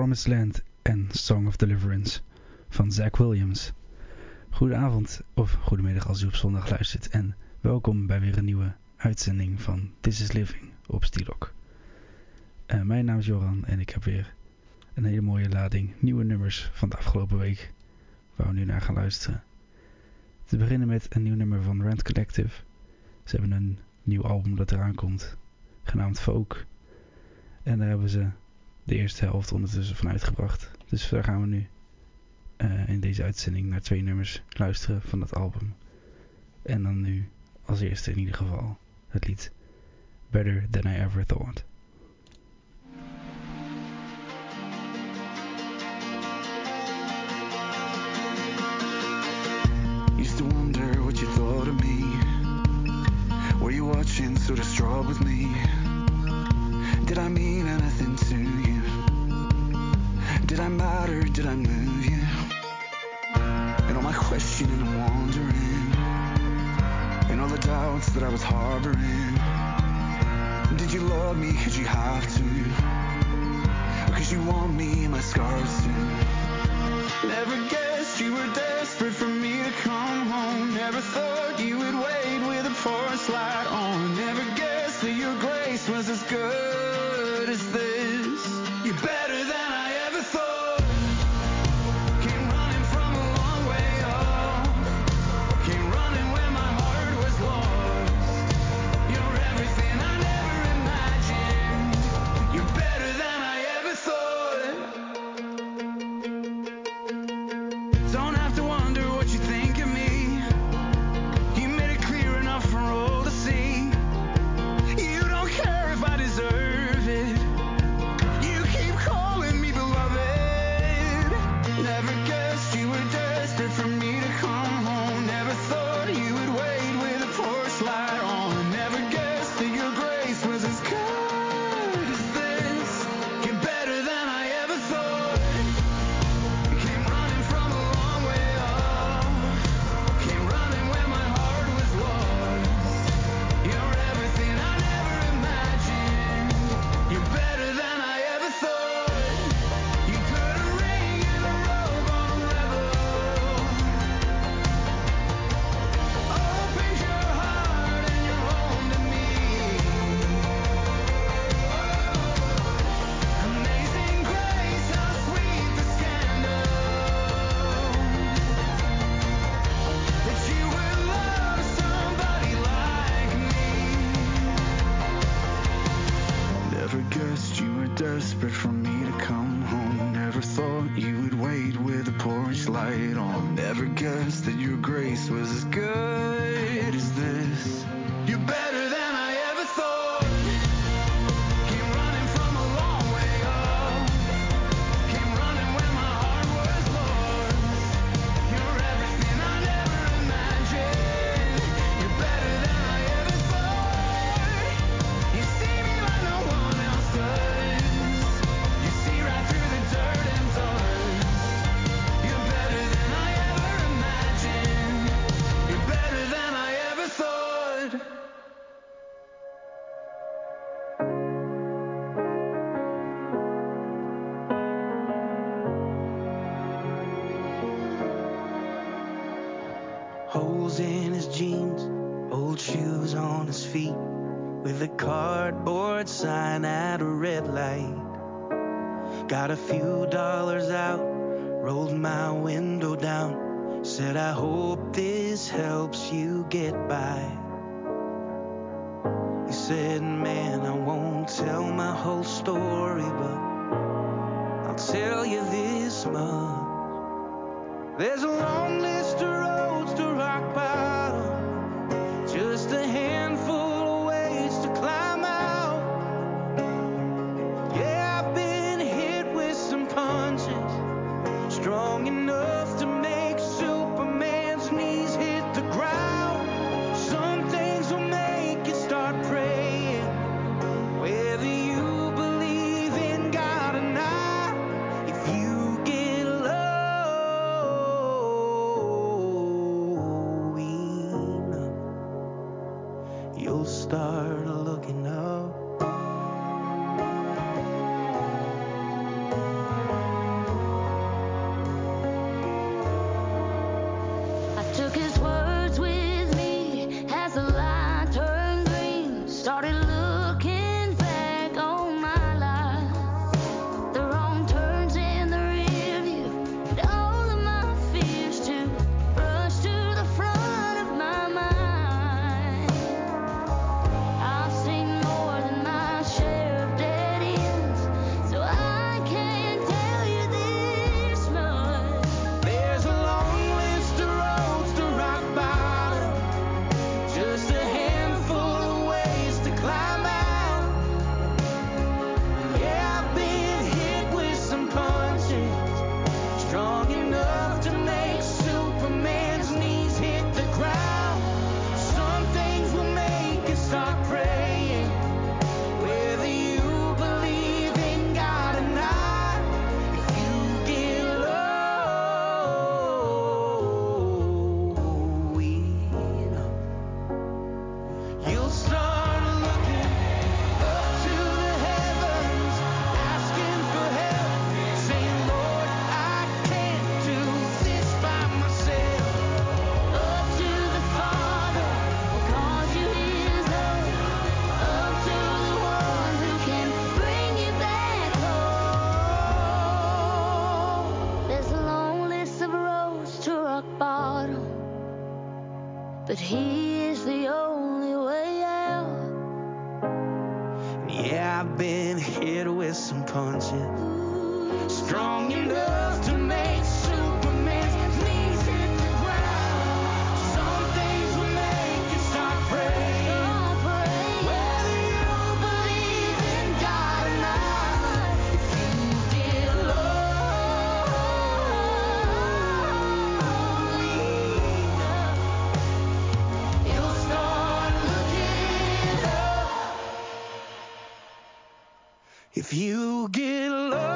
Promised Land en Song of Deliverance van Zach Williams. Goedenavond of goedemiddag als u op zondag luistert en welkom bij weer een nieuwe uitzending van This is Living op Stilok. Mijn naam is Joran en ik heb weer een hele mooie lading nieuwe nummers van de afgelopen week waar we nu naar gaan luisteren. Te beginnen met een nieuw nummer van Rent Collective. Ze hebben een nieuw album dat eraan komt, genaamd Folk. En daar hebben ze de eerste helft ondertussen van uitgebracht. Dus daar gaan we nu in deze uitzending naar 2 nummers luisteren van dat album. En dan nu als eerste in ieder geval het lied Better Than I Ever Thought. Used to wonder what you thought of me. Were you watching so distraught with me? Did I mean anything to you? Did I matter? Did I move you? And all my questioning and wondering, and all the doubts that I was harboring. Did you love me? Could you have to? Or could you want me and my scars too? Never guessed you were desperate for me to come home. Never thought you would wait with a porch light on. Never guessed that your grace was as good as this. You're better than I ever thought. Came running from a long way off. Came running when my heart was lost. You're everything I never imagined. You're better than I ever thought. Don't have to wonder what you think of me. You made it clear enough for all to see. You don't care if I deserve it. You keep calling me beloved. Never guessed you were desperate for me to come home. Never thought you would wait with a porch light on. Never guessed that your grace was as good as this. You're better than I ever thought. Came running from a long way off. Came running when my heart was lost. You're everything I never imagined. You're better than I ever thought. You put a ring in the robe on a rebel. Opened your heart and your home to me. Amazing grace, how sweet the scandal that you would love somebody like me. Never guessed you were desperate for me to come home. Never thought you would wait with a porch light on. Never guessed that your grace was as good as this. You're better than I ever thought. Came running from a long way off. Came running when my heart was lost. You're everything I never imagined. You're better than I ever thought. You see me like no one else does. You see right through the dirt and dust. You're better than I ever imagined. You're better than I ever thought. Holes in his jeans, old shoes on his feet, with a cardboard sign at a red light. Got a few dollars out, rolled my window down, said I hope this helps you get by. He said, man, I won't tell my whole story, but I'll tell you this much. There's a long list of roads to rock bottom, just a handful of ways to climb out. Yeah, I've been hit with some punches, strong enough to make Superman's knees hit the ground. Some things will make you start praying, whether you believe in God or not. If you get low enough, you'll start looking up. but he is the only way out. Yeah, I've been hit with some punches, strong enough to make Superman's knees hit the ground. Some things will make you start praying, whether you believe in God or not. If you get lonely, you'll start looking up. If you get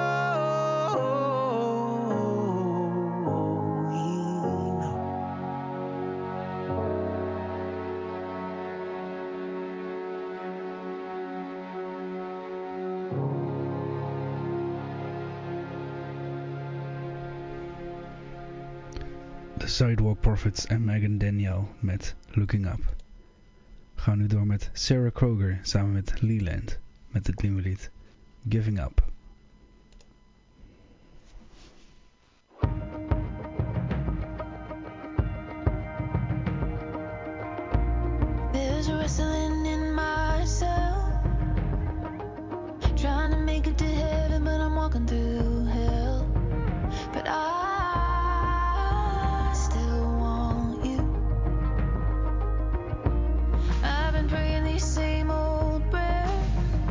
The Sidewalk Prophets en Megan Danielle met Looking Up. We gaan nu door met Sarah Kroger samen met Leland met het nieuwe lied Giving Up. There's wrestling in myself, trying to make it to heaven, but I'm walking through hell. But I still want you. I've been praying these same old prayers,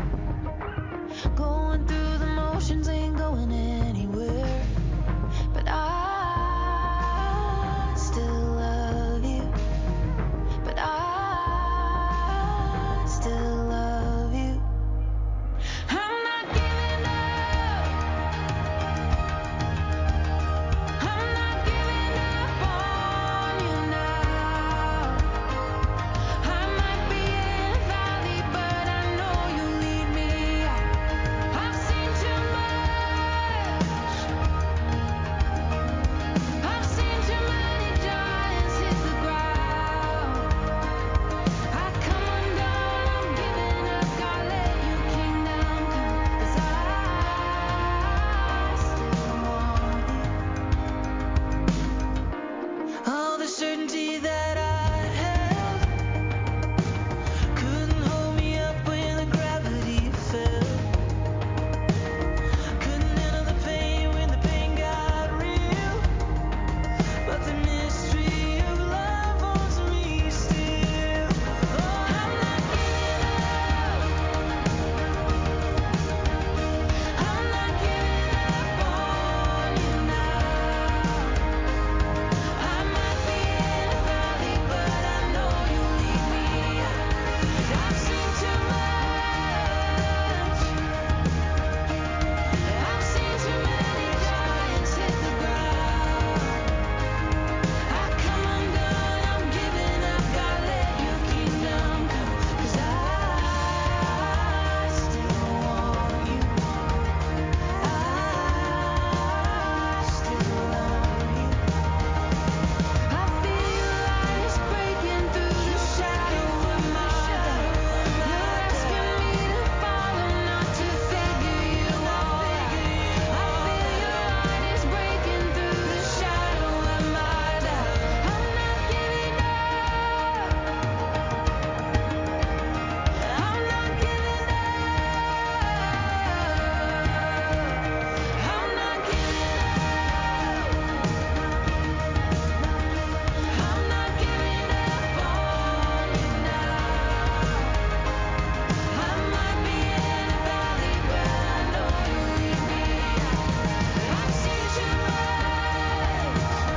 going through the motions, ain't going anywhere. But I still love you. But I still love you. I'm not giving up. I'm not giving up on you now. I might be in a valley, but I know you'll lead me out. I've seen too much. I've seen too many giants hit the ground. I come undone, I'm giving up, God let your kingdom come. 'Cause I still want you. All the certainty that I held couldn't hold me up when the gravity fell. Couldn't handle the pain when the pain got real. But the mystery of love holds me still. Oh, I'm not giving up. I'm not giving up on you now. I might be in a valley, but I know you'll lead me out. I've seen too much. I've seen too many giants hit the ground. I come undone, I'm giving up, God let your kingdom come. 'Cause I still want you. I still love you. I feel your light is breaking through the shadow of my doubt. You're asking me to follow, not to figure you all out. I feel your light is breaking through the shadow of my doubt. I'm not giving up. I'm not giving up. I'm not giving up. I'm not giving up on you now. I might be in a valley, but I know you'll lead me out. I've seen too much.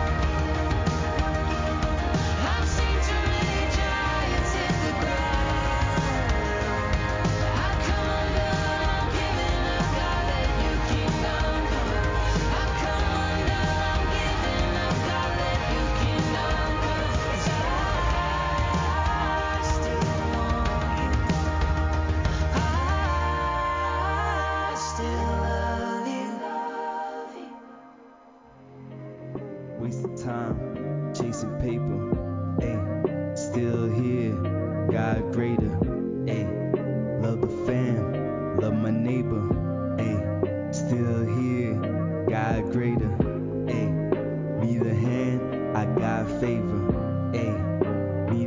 I've seen too many giants hit the ground. I come undone, I'm giving up, God let your kingdom come. I come undone, I'm giving up, God let your kingdom come. 'Cause I still want you. I still love you. Wasted time, chasing paper, ayy, still here, God greater, ayy, love the fam, love my neighbor, ayy, still here, God greater, ayy, need a hand, I got favor, ayy, need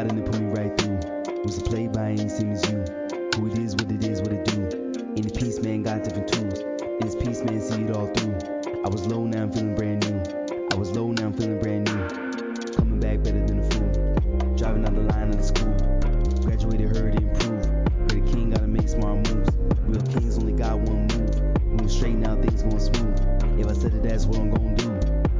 God and it put me right through. Was a play by any same as you. Who it is, what it do. In the peace, man, got different tools. In his peace, man, see it all through. I was low, now I'm feeling brand new. Coming back better than a fool. Driving out the line of the school. Graduated, heard it improve. Pray the king gotta make smart moves. Real kings only got one move. Moving straight now, things going smooth. If I said it, that's what I'm gonna do.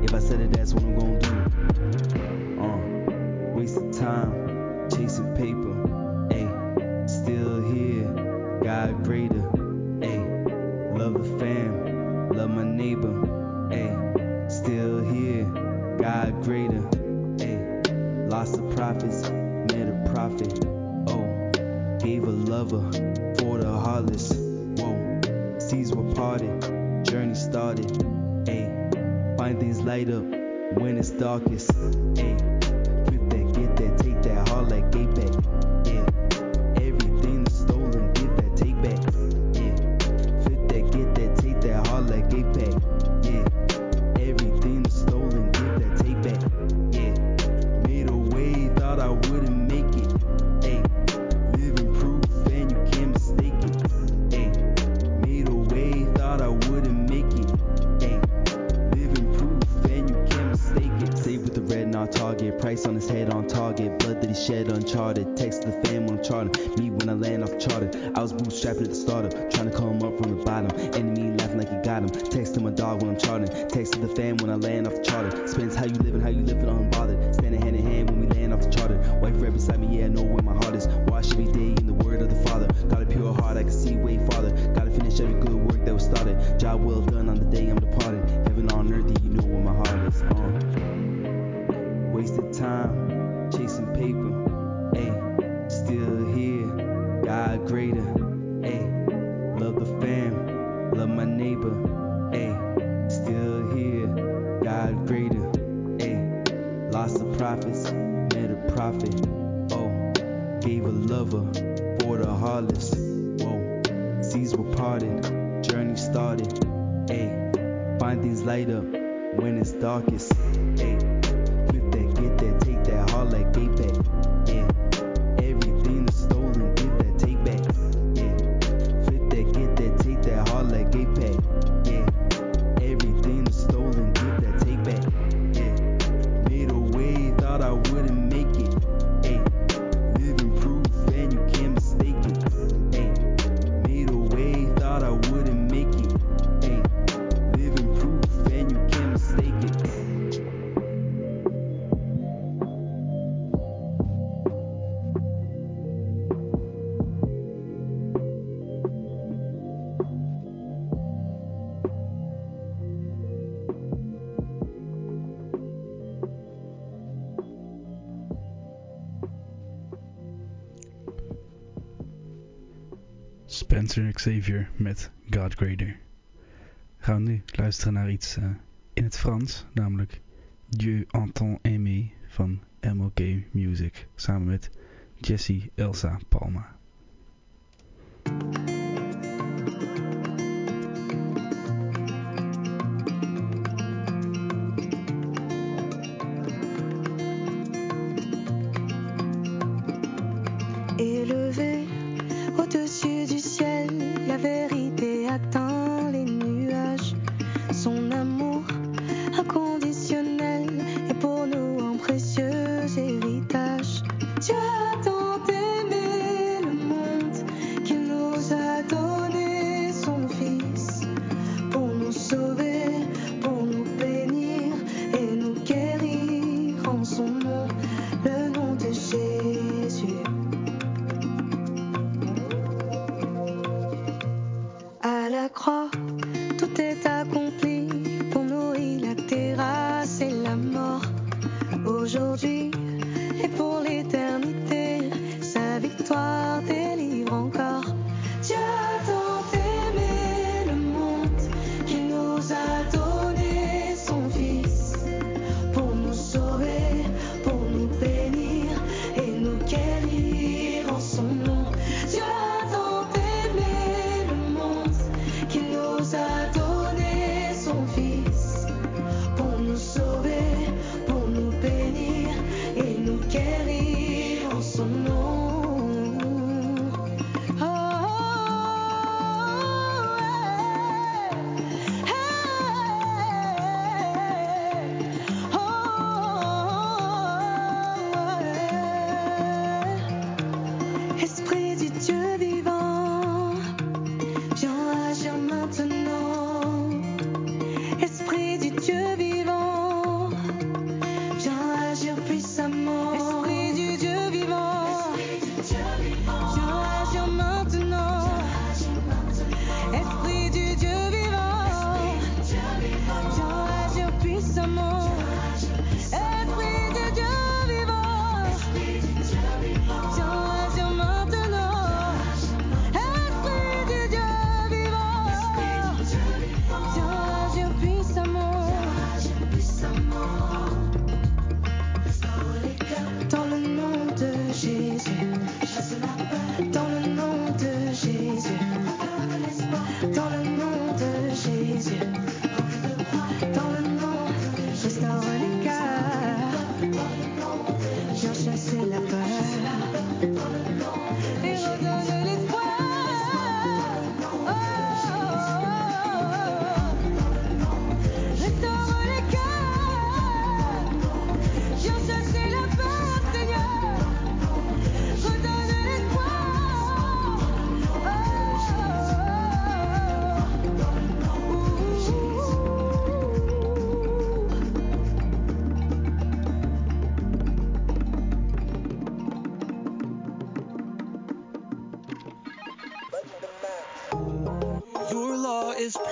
Wasted time, chasing paper. Ayy, still here, God greater. Ayy, love the fam, love my neighbor. Ayy, still here, God greater. Ayy, lost the prophets, met a prophet. Oh, gave a lover for the heartless. Whoa, seas were parted, journey started. Ayy, find things light up when it's darkest. Ayy, flip that, get that, take that, hard like gate back. Yeah, everything that's stolen, get that, take back. Yeah, flip that, get that, take that, hard like gate back. Yeah, everything that's stolen, get that, take back. Yeah, made a way, thought I wouldn't make it. Ayy, living proof and you can't mistake it. Ayy, made a way, thought I wouldn't make it. Ayy, living proof and you can't mistake it. Save with the red and our target, price on his head on target, blood that he shed uncharted. Text the fam when I'm charting, me when I land off charter. I was bootstrapped at the starter, trying to come up from the bottom. Enemy laughing like he got him. Texting my dog when I'm charting, texting the fam when I land off the charter. Spends how you living unbothered. Standing hand in hand when we land off the charter. Wife right beside me, yeah, I know where my heart is. Wash every day in the word of the Father. Got a pure heart, I can see way farther. Gotta finish every good work that was started. Job well done on the day I'm departed. Heaven on earth, yeah, you know where my heart is. Wasted time, chasing paper. Ayy, still here, God greater. Ayy, love the fam, love my neighbor. Ayy, still here, God greater. Ayy, lost the prophets, met a prophet. Oh, gave a lover for the heartless. Whoa, seas were parted, journey started. Ayy, find things light up when it's darkest. Ayy, flip that, get that, take that, hard like gate back. Yeah, everything that's stolen, get that, take back. Yeah, flip that, get that, take that, hard like gate back. Yeah, everything that's stolen, get that, take back. Yeah, made a way, thought I wouldn't make it. Ayy, living proof and you can't mistake it. Ayy, made a way, thought I wouldn't make it. Ayy, living proof and you can't mistake it. Spencer Xavier met God Greater. Gaan we nu luisteren naar iets in het Frans, namelijk Dieu entend aimer van MLK Music, samen met Jessie Elsa Palma. Élevé au-dessus du ciel, la vérité atteint les nuages. Son amour inconditionnel est pour nous un précieux héritage. Dieu a tant aimé le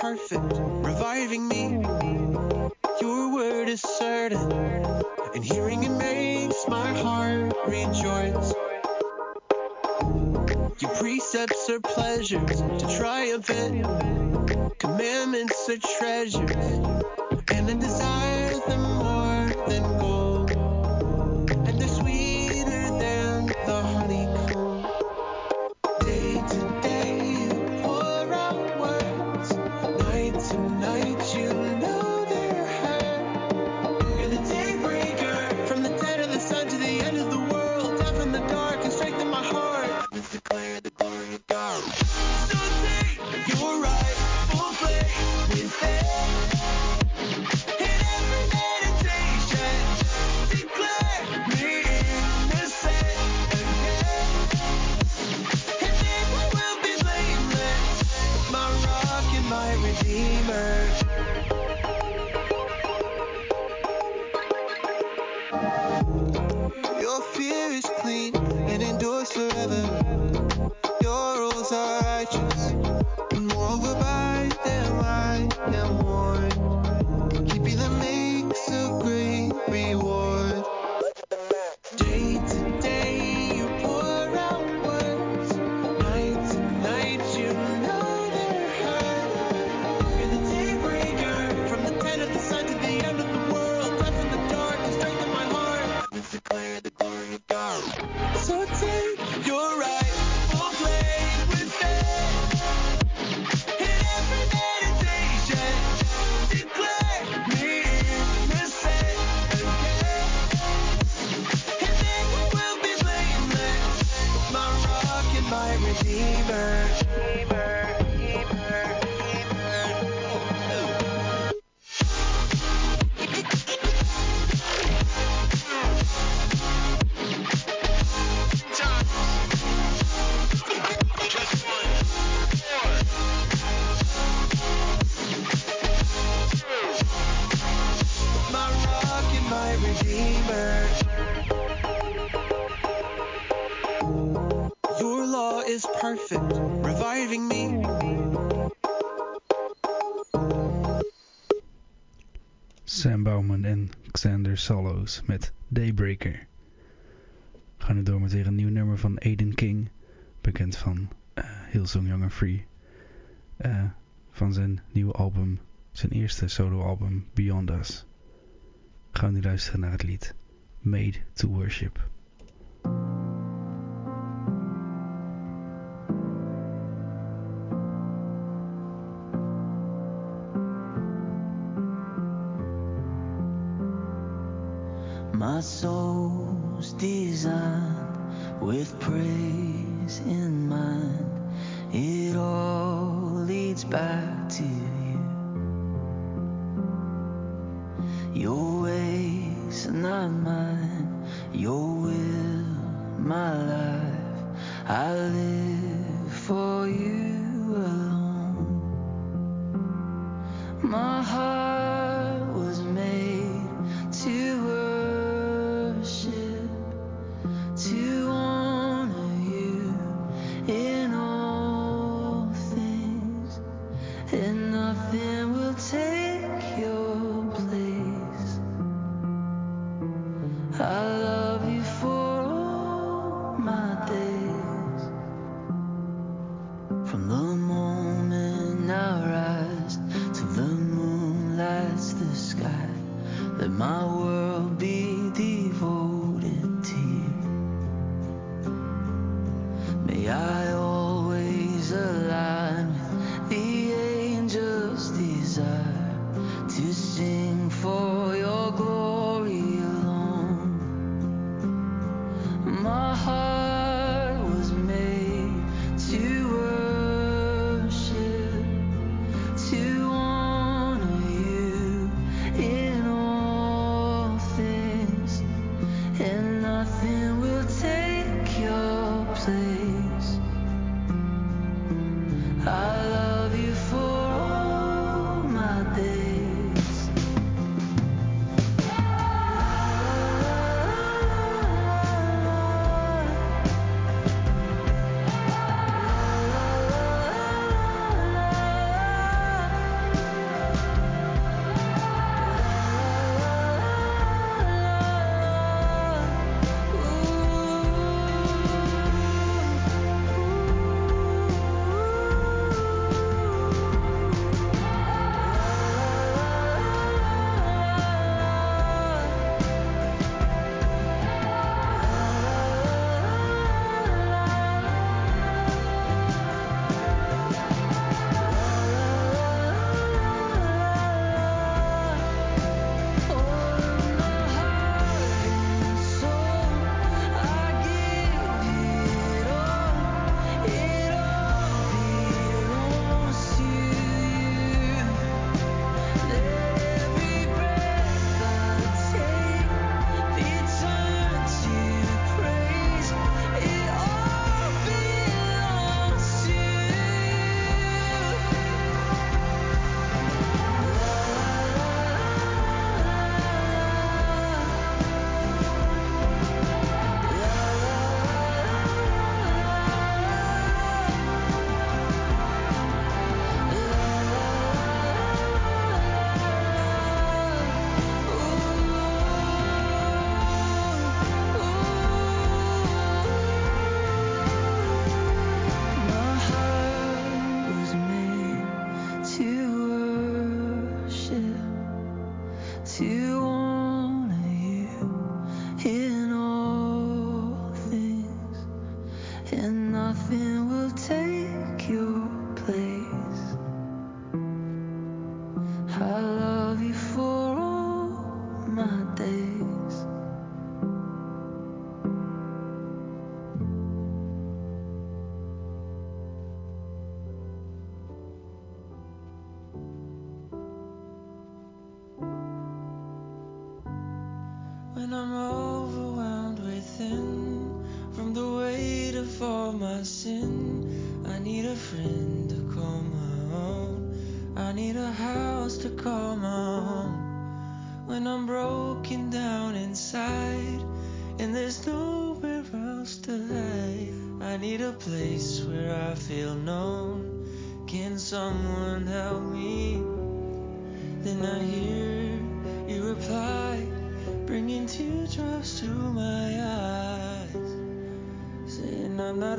perfect, reviving me. Your word is certain, and hearing it makes my heart rejoice. Your precepts are pleasures to triumph in. Commandments are treasures, and I desire them more than gold. And they're sweeter than the honeycomb. Day to day you pour out words. Night to night you know they're heard. You're the daybreaker, from the dead of the sun to the end of the world. Deafen the dark and strengthen my heart. Let's declare the glory of God. So take your rightful place within. In every meditation, declare me innocent again. And then I will be blameless, my rock and my redeemer. Your fear is clean and endures forever. Your rules are righteous, and moreover by them I am warned. Keeping them makes a great reward. Day to day you pour out words. Night to night you know they're heard. You're the daybreaker, from the dead of the sun to the end of the world. Deafen the dark and strengthen my heart. Let's declare the glory of God. So take your rightful place within. In every meditation, declare me innocent again. And then I will be blameless, my rock and my redeemer. My rock and my redeemer. Your law is perfect, reviving me. Sam Bauman en Xander Sallows met Daybreaker. We gaan nu door met weer een nieuw nummer van Aiden King. Bekend van Hillsong Young and Free. Van zijn nieuwe album, zijn eerste soloalbum Beyond Us. We gaan nu luisteren naar het lied Made to Worship. My soul's designed with praise in mind. It all leads back to you. Your ways are not mine, your will, my life. I live for you alone. My heart was made to worship, to honor you in all things, and nothing will take your place. I love you for all my days, and nothing will take your place. I love you for all my days. When I'm overwhelmed within from the weight of all my sin, I need a friend to call my own. I need a house to call my home. When I'm broken down inside and there's nowhere else to hide, I need a place where I feel known. Can someone help me? Then I hear you reply, bringing teardrops to my eyes, saying I'm not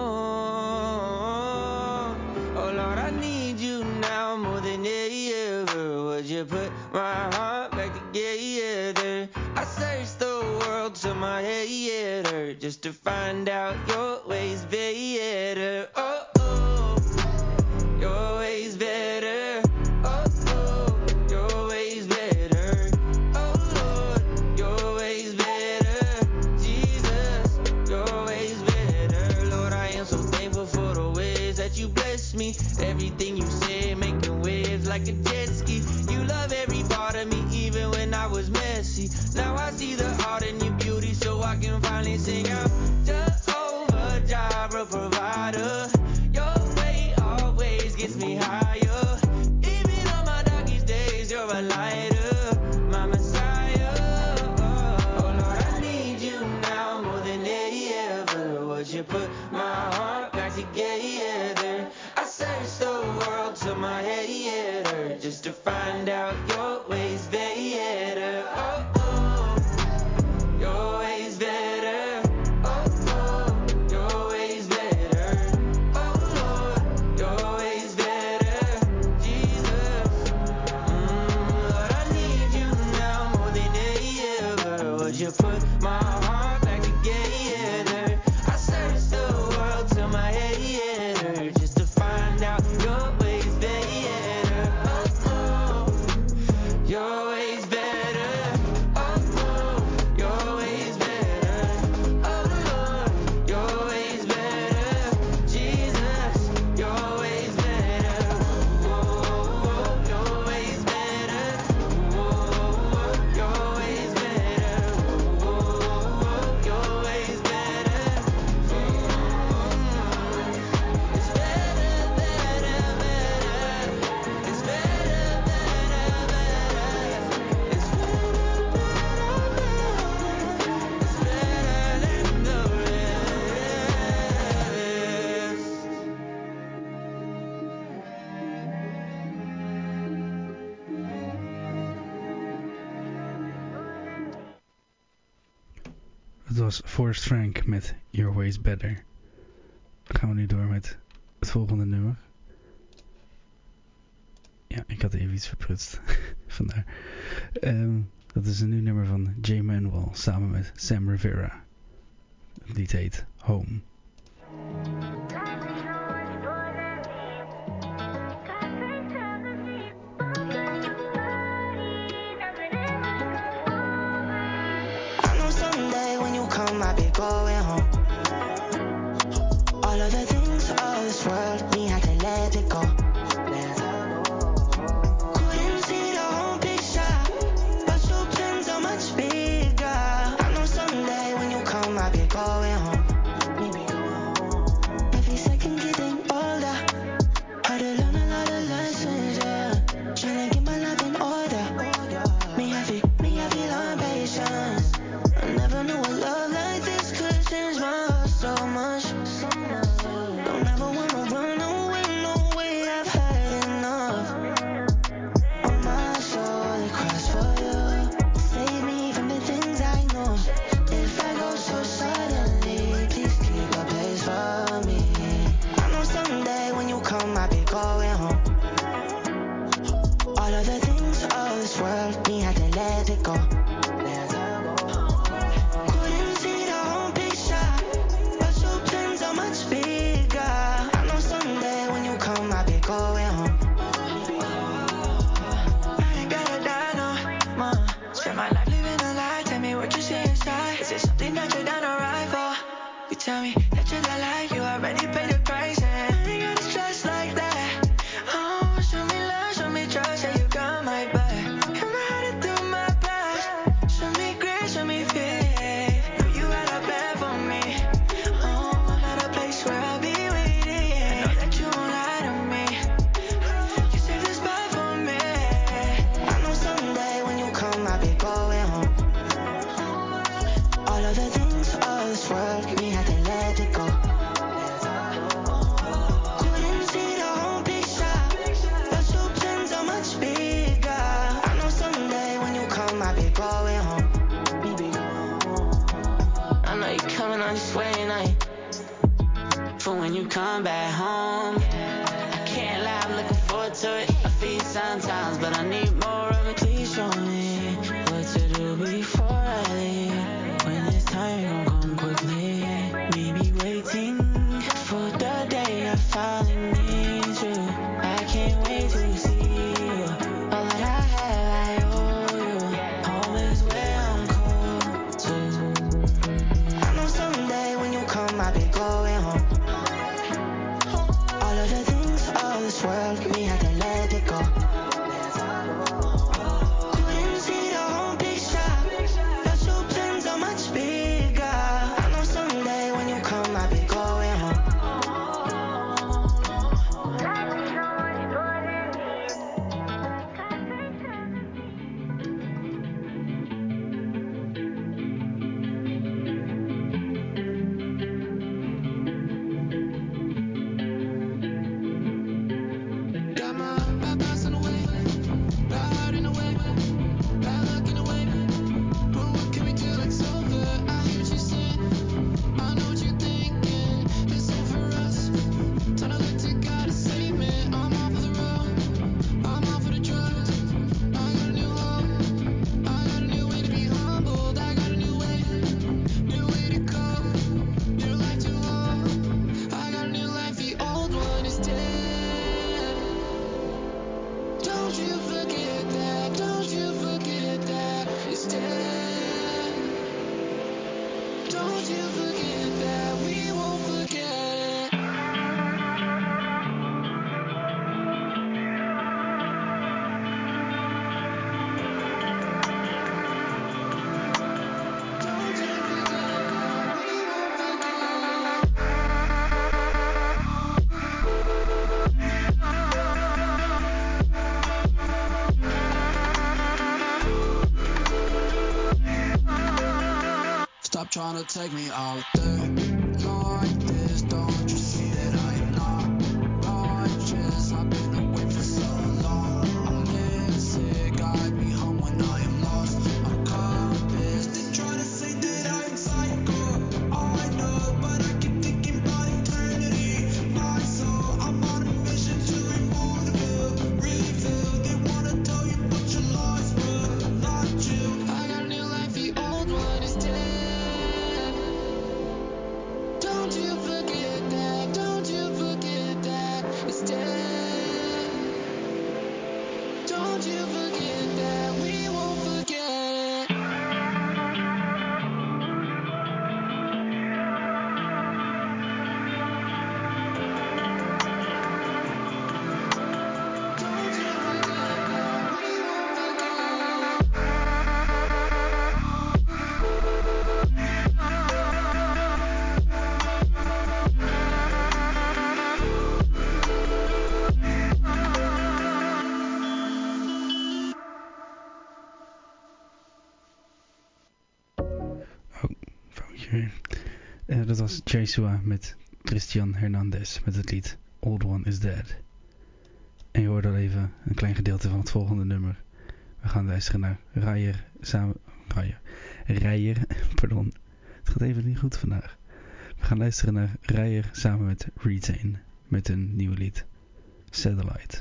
alone. Oh Lord, I need you now more than ever. Would you put my heart back together? I searched the world till my head hurt just to find out your ways better. Oh, oh, your ways better. Oh, oh, your ways better. Oh Lord, your ways better. Jesus, your ways better. Lord, I am so thankful for the ways that you bless me. Everything you say making waves like a jet ski. You love every part of me even when I was messy. Now I see the art in your beauty, so I can finally sing out Jehovah Jireh, provider. Your way always gets me higher. Even on my darkest days, you're a lighter, my Messiah. Oh Lord, I need you now more than ever. Would you put my heart back together? I searched the world till my head hurt just to find out your ways better. Oh, oh, your ways better. Oh, oh, your ways better. Oh Lord, your ways better. Jesus, Lord, I need you now more than ever. Would you put my heart back together? I searched the world till my head hurt just to find out your ways better. Oh, oh, your ways better. Oh, oh, your ways better. Oh Lord, your ways better. Jesus, your ways better. Oh, your ways better. Oh, your ways better. Oh, your ways better. It's better, better, better. It's better, better, better. It's better, better, better. It's better than the rest. Het was Forrest Frank met Your Ways Better. Dan gaan we nu door met het volgende nummer. Ja, ik had even iets verprutst. Vandaar. Dat is een nieuw nummer van Jay Manuel samen met Sam Rivera. Het lied heet Home. I know someday when you come, I'll be going home. All of the things of this world, me had to let it go. Couldn't see the whole picture, but your plans are much bigger. I know someday when you come, I'll be going home. you come back home. I can't lie, I'm looking forward to it. I feel sometimes, but I need more of it. Please show me what to do before I leave. When it's time, it gon' come quickly. Maybe waiting for the day I finally need you. I can't wait to see you. All that I have, I owe you. Home is where I'm called to. I know someday when you come, I'll be going home. All of the things of this world, we had to let it go. Couldn't see the whole picture. Your two plans are much bigger. I know someday when you come, I'll be going home. Got my back passing away, back hiding away, back looking away. But what can we do? It's over. I hear what you saying. I know what you're thinking. It's all for us. Time to look to God to save me. I'm off of the road. I'm off of the drugs. I got a new hope. I got a new way to be humbled. I got a new way to go. New life to hold. I got a new life. The old one is dead. Don't you forget that. Don't you forget that. It's dead. Don't you forget that. We won't forget it. Don't you forget that. We won't forget it. Stop trying to take me out there like this. Don't you see that I am not righteous? I've been away for so long. I'm living sick. Guide me home when I am lost. I'm compass. They try to say that I'm psycho. I know, but I keep thinking about eternity. My soul, I'm on a mission to remove the veil, reveal. They wanna tell you what your lies were, not you. I got a new life. The old one is dead. Don't you forget that. Don't you forget that. It's dead. Don't you forget that. We won't forget it. Don't you forget that. We won't forget it. Oh, foutje weer. Dat was Jesua met Christian Hernandez met het lied Old One is Dead. En je hoorde al even een klein gedeelte van het volgende nummer. We gaan luisteren naar Rijer, pardon. Het gaat even niet goed vandaag. We gaan luisteren naar Rijer samen met Retain met een nieuw lied, Satellite.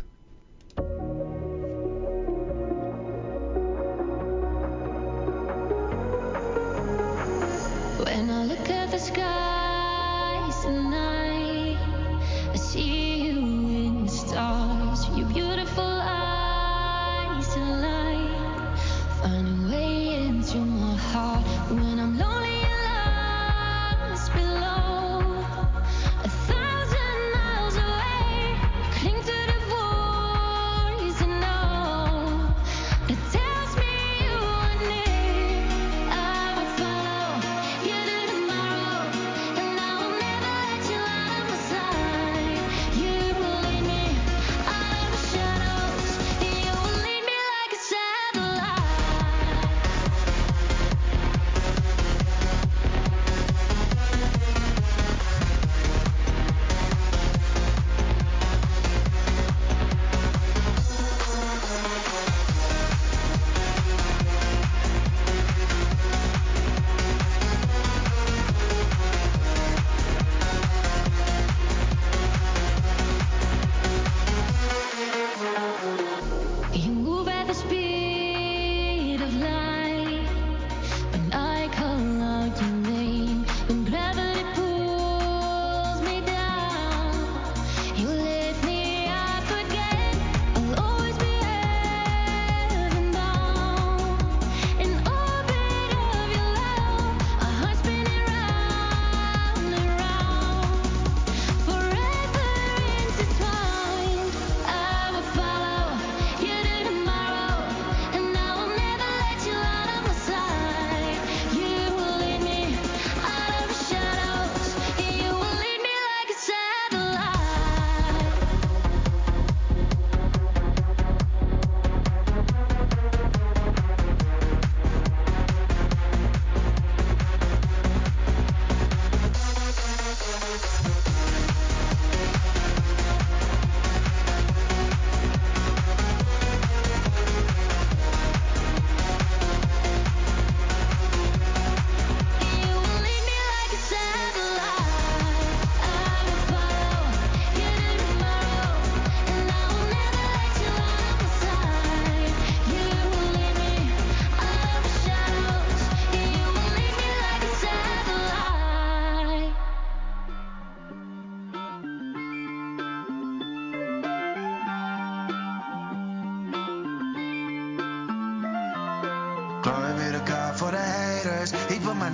When I look at the skies tonight, I see you in the stars. Your beautiful eyes align, find a way into my heart. When I'm lonely and lost below, 1,000 miles away, cling to the voice.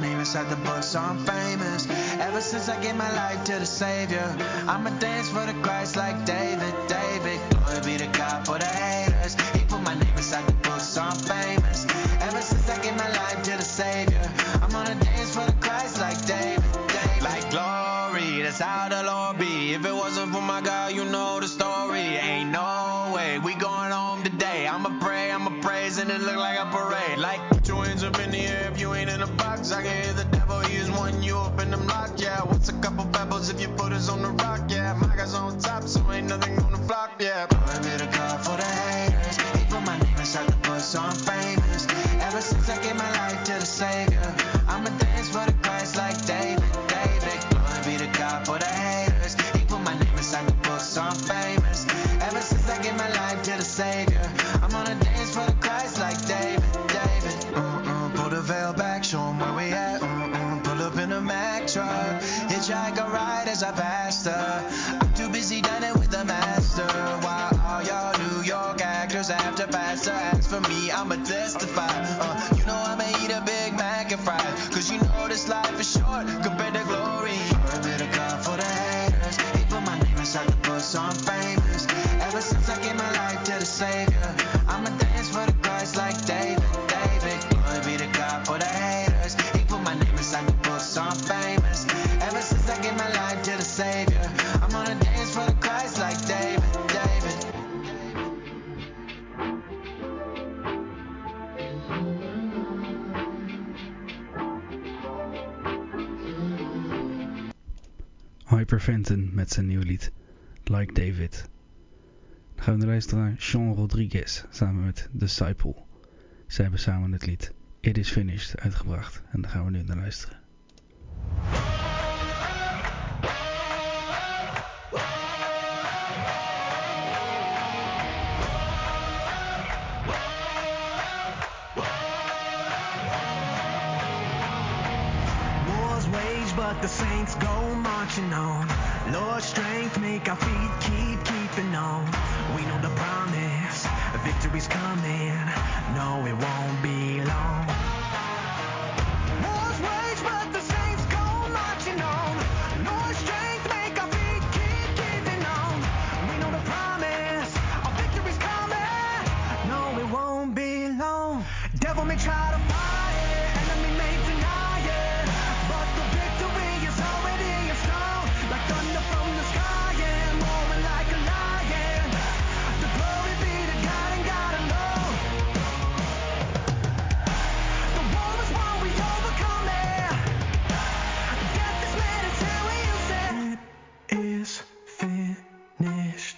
name inside the book, so I'm famous. Ever since I gave my life to the Savior, I'ma dance for the Christ like David. Glory be to God for the haters. He put my name inside the book, so I'm famous. Ever since I gave my life to the Savior, I'm gonna dance for the Christ like David. Like glory, that's how the Lord be. If it wasn't for my God, you know the story. Ain't no way we going home today. I'ma pray, I'ma praise, and it look like a parade. Like put your hands up in the air if you ain't in a box. I can hear the devil, he's wanting you up in them lock. Yeah, what's a couple pebbles if you put us on the rock? Yeah, my guy's on top, so ain't nothing gonna flop. Yeah, glory be to God for the haters. He put my name inside the book, so I'm famous. Ever since I gave my life to the Savior, I'ma dance for the Christ like David. Glory be to God for the haters. He put my name inside the book, so I'm famous. Ever since I gave my life to the Savior, I'm gonna dance for the Christ like David. Pull the veil back, show 'em where we at. Pull up in a Mack truck, hitchhike a ride as I pastor. I'm too busy dining with the master, while all y'all New York actors have to pass the ask for me. I'ma testify. You know I'ma eat a Big Mac and fries, 'cause you know this life is short compared to glory. Glory be to God for the haters. He put my name inside the book, so I'm famous. Ever since I gave my life to the Savior, I'ma dance for the Christ like David. Glory be to God for the haters. He put my name inside the book, so I'm famous. Ever since I gave my life to the Savior, I'm gonna dance for the Christ like David. Hyperventen met zijn nieuwe lied Like David. Dan gaan we luisteren naar Sean Rodriguez samen met Disciple. Zij hebben samen het lied It Is Finished uitgebracht en daar gaan we nu naar luisteren. Wars wage, but the saints go marching on. Lord's strength make our feet keeping on. We know the promise, victory's coming. No, it won't be long. Wars wage, but the saints go marching on. Lord's strength make our feet keeping on. We know the promise, our victory's coming. No, it won't be long. Devil may try to fight it, enemy may deny it, but the victory is already installed. Like thunder from the sky and roaring like a lion. The glory be to God and God alone. The war is won, we overcome it. Death is made until we use it. It is finished.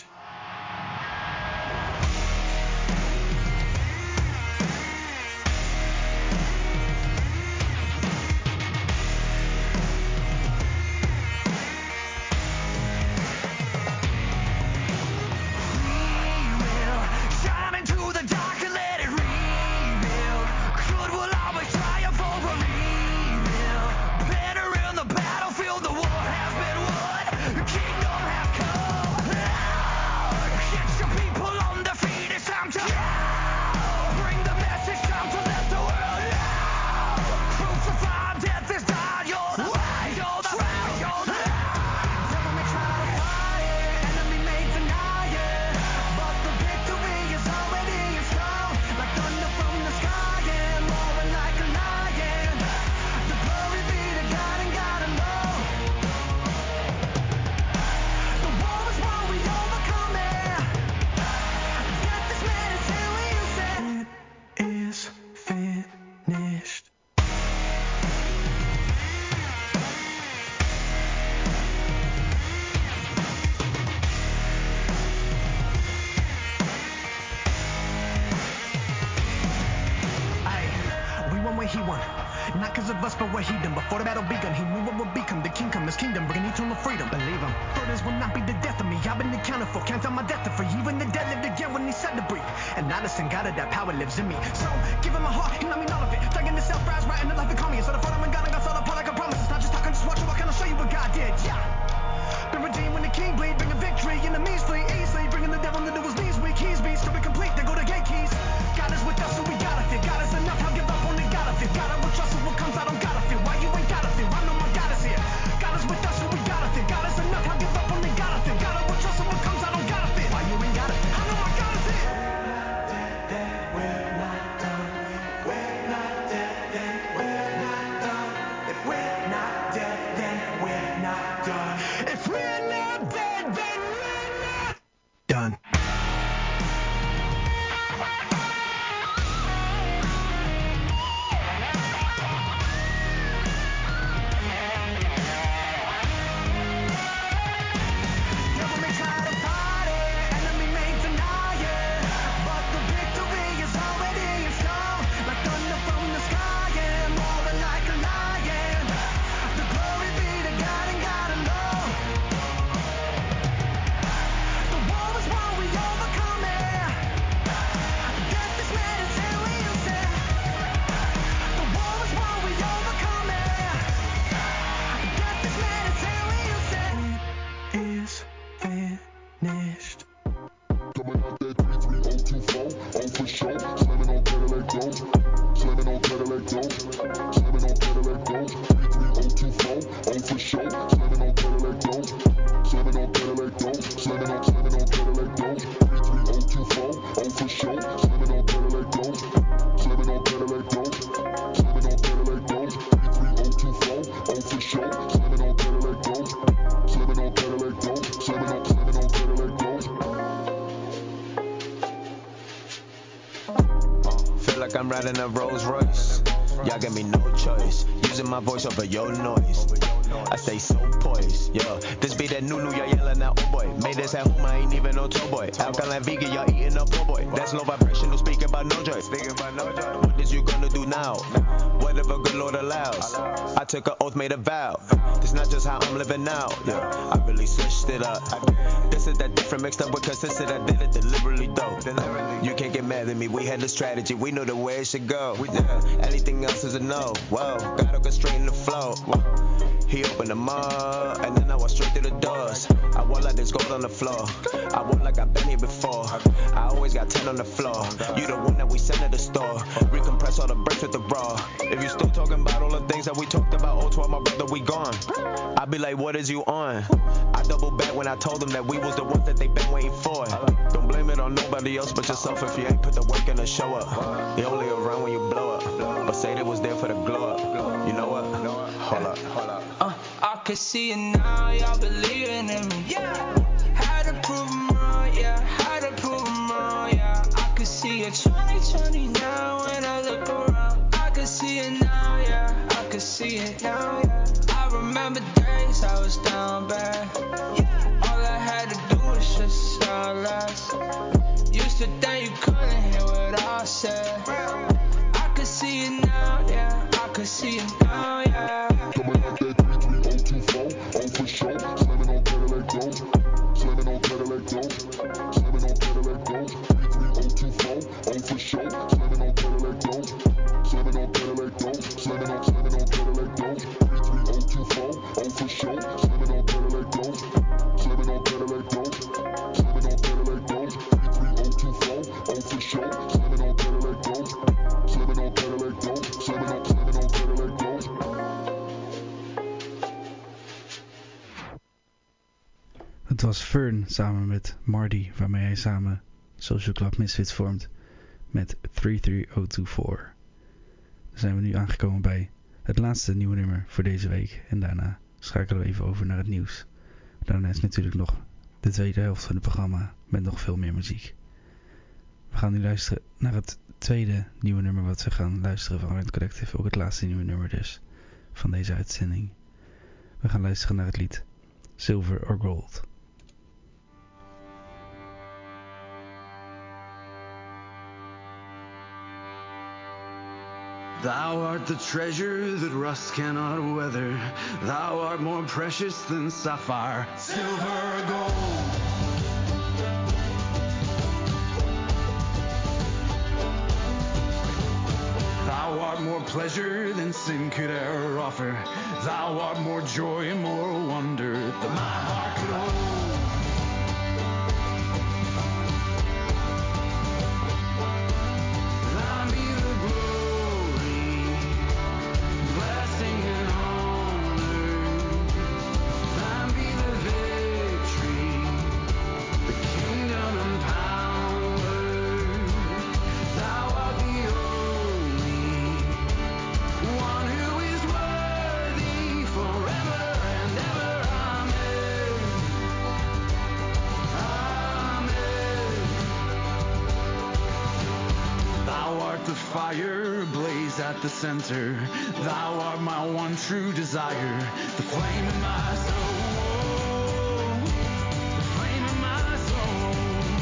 Shine into the dark and let it rebuild. Good will always triumph over evil. Banner in the battlefield, the war has been won. The kingdom has come. Get your people on their feet, it's time to bring the message, time to let the world know. Crucified, death is died, you're the right, you're the right, you're the right. Devil may try to fight it, enemy may deny it, but the victory is already installed. Like thunder from the sky and roaring like a lion. The glory be to God and God alone. The war is won, we overcome it. Death is made until we use it. It is finished. Aye, we won where he won. Not cause of us, but what he done. Before the battle begun, he knew what would become. The king come, his kingdom, bringing eternal freedom. Believe him. Burdens will not be the death of me. I've been accounted for. Can't tell my death to free. Even the dead lived again when he said to breathe. And I just thank God that power lives in me. So, give him my heart, and I mean all of it. Dragging this self-rise, right in the life and call me. Instead of following God, I got all apart like a promise. It's not just talking, just watch it. What can I show you what God did? Yeah. Been redeemed when the king bleed, bringing victory. Enemies flee easily, bringing the devil into his knees. Weak keys be still be complete. They go to gate keys. God is with us, so we gotta fear. God is enough. I'll give up on the God of fear. God, I will trust what comes. I don't gotta fear. Why is finished. Coming out that 33024, oh for sure. Slamming on Cadillac dope, slamming on Cadillac dope, slamming on Cadillac dope. 33024, oh for sure. Slamming on Cadillac dope, slamming on Cadillac dope, slamming on Cadillac dope. 33024, oh for sure. Slamming on Cadillac dope, slamming on Cadillac dope, slamming on Cadillac dope. 33024, oh for sure. Slamming on Cadillac dope, slamming on Cadillac dope, slamming on Cadillac dope. Feel like I'm riding a Rolls Royce. Y'all give me no choice. Using my voice over your noise. I stay so poised, yeah. This be that new y'all yelling out, oh boy. Made this at home, I ain't even no toy boy. Alkaline vegan, y'all eating up, oh boy. That's low vibrational, speaking about no joy. What is you gonna do now? Whatever good Lord allows. I took an oath, made a vow. This not just how I'm living now, yeah. I really switched it up. This is that different mixed up with consistent. I did it deliberately though. You can't get mad at me. We had the strategy. We know the way it should go. Anything else is a no. Whoa, gotta go straight in the flow. He opened them up, and then I walked straight through the doors. I walk like there's gold on the floor. I walk like I've been here before. I always got 10 on the floor. You the one that we sent to the store. Recompress all the bricks with the raw. If you still talking about all the things that we talked about, oh, 12, my brother, we gone. I be like, what is you on? I double back when I told them that we was the ones that they been waiting for. Don't blame it on nobody else but yourself if you ain't put the work in to show up. You only around when you blow up. But say they was there for the glow up. You know what? Hold up. I can see it now, y'all believing in me. Had to prove 'em wrong, yeah. Had to prove 'em wrong, yeah. I can see it 2020 now when I look around. I can see it now, yeah. I can see it now, yeah. I remember days I was down bad. All I had to do was just sound less. Used to think you couldn't hear what I said. I can see it now, yeah. I can see it now, yeah. Coming out that 33024, oh for sure. Slamming on Cadillac dope, slamming on Cadillac dope, slamming on Cadillac dope. 33024, oh for sure. Slamming on Cadillac dope, slamming on Cadillac dope, slamming on Cadillac dope. 33024, oh for sure. Slamming on Cadillac dope, slamming on Cadillac dope, slamming on Cadillac dope. 33024, oh for sure. Slamming on Cadillac dope, slamming on Cadillac dope, slamming on Cadillac dope. Het was Fern samen met Marty, waarmee hij samen Social Club Misfits vormt met 33024. Dan zijn we nu aangekomen bij het laatste nieuwe nummer voor deze week. En daarna schakelen we even over naar het nieuws. Daarna is natuurlijk nog de tweede helft van het programma met nog veel meer muziek. We gaan nu luisteren naar het tweede nieuwe nummer wat we gaan luisteren van Rent Collective. Ook het laatste nieuwe nummer dus van deze uitzending. We gaan luisteren naar het lied Silver or Gold. Thou art the treasure that rust cannot weather. Thou art more precious than sapphire, silver or gold. Thou art more pleasure than sin could e'er offer. Thou art more joy and more wonder than my heart could hold. Thine be the glory, blessing and honor. Thine be the victory, the kingdom and power. Thou art the only one who is worthy forever and ever. Amen. Amen. Thou art the fire blaze at the center. Thou art my one true desire, the flame in my soul. The flame in my soul.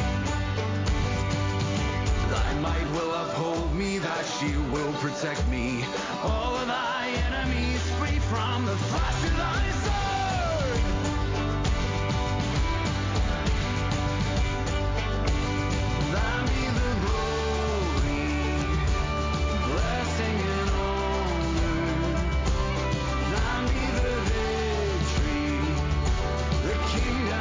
Thy might will uphold me, thy shield will protect me. All of thy enemies free from the flash of thy sword. Thine be the glory, blessing and honor. Thine be the victory, the kingdom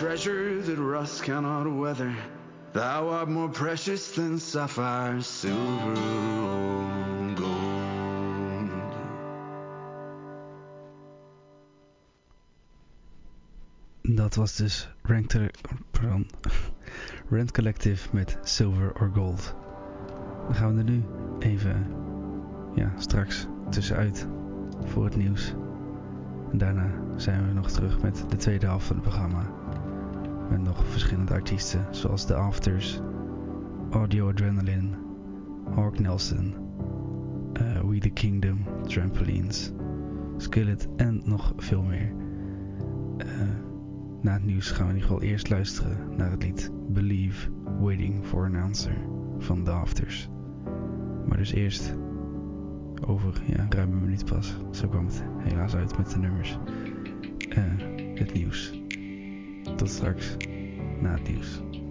treasure that rust cannot weather. Thou art more precious than sapphire, silver, or gold. Dat was dus Rent Collective met Silver or Gold. Dan gaan we er nu even straks tussenuit voor het nieuws. En daarna zijn we nog terug met de tweede helft van het programma. Met nog verschillende artiesten zoals The Afters, Audio Adrenaline, Hawk Nelson, We The Kingdom, Trampolines, Skillet en nog veel meer. Na het nieuws gaan we in ieder geval eerst luisteren naar het lied Believe, Waiting for an Answer van The Afters. Maar dus eerst over ruim een minuut pas. Zo kwam het helaas uit met de nummers. Het nieuws. Tot straks na het nieuws.